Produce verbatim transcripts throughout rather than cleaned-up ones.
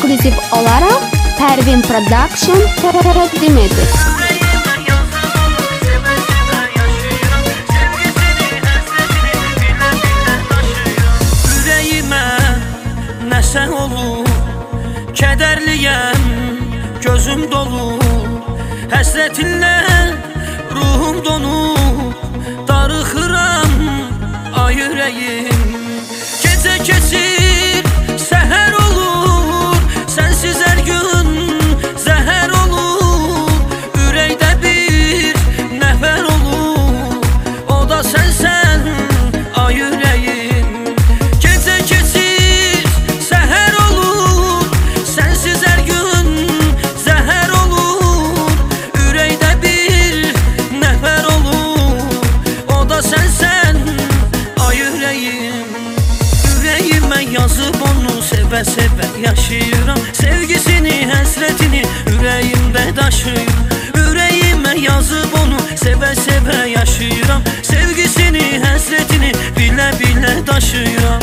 ekskluziv olarak Pervin Production təqdim edir. Ürəyimə nəsə olur, kədərliyəm, gözüm dolu, həsrətinlə ruhum donub, darıxıram ay ürəyim. Gecə keçir, səhər olur, sənsiz hər gün zəhər olur. Ürəkdə bir nəfər olur, o da sənsən ay ürəyim. Gecə keçir, səhər olur, sənsiz hər gün zəhər olur. Ürəkdə bir nəfər olur, o da sənsən ay ürəyim. Ürəyimə yazıb onu sevə-sevə yaşayıram, sevgisini, həsrətini ürəyimdə daşıyıram. Ürəyimə yazıb onu sevə-sevə yaşayıram, sevgisini, həsrətini bilə-bilə daşıyıram.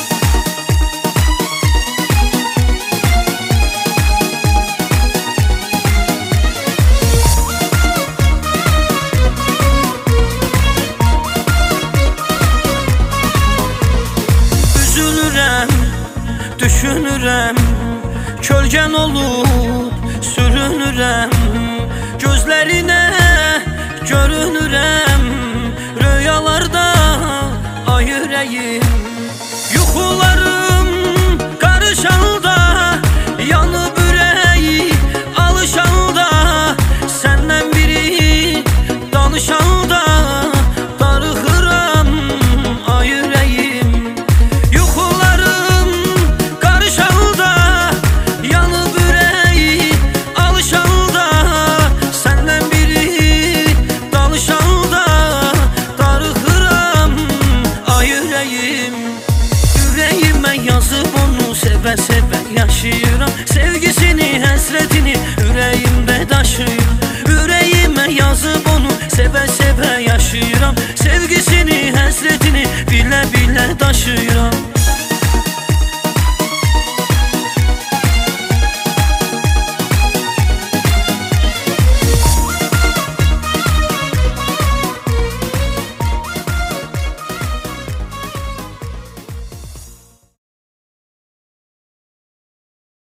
Üzülürəm, düşünürəm, kölgən olub sürünürəm. Gözlərinə görünürəm, rüyalarda ay ürəyim. Yuxularım qarışanda, yanıb ürəyi alışanda, səndən biri danışanda darıxıram ay ürəyim. Yuxularım qarışanda, yanıb ürəyi alışanda, səndən biri danışanda darıxıram ay ürəyim. Ürəyimə yazıb onu sevə-sevə yaşayıram, sevgisini, həsrətini ürəyimdə daşıyıram. Ürəyimə yazıb onu sevə-sevə yaşayıram, sevgisini, həsrətini bilə-bilə daşıyıram.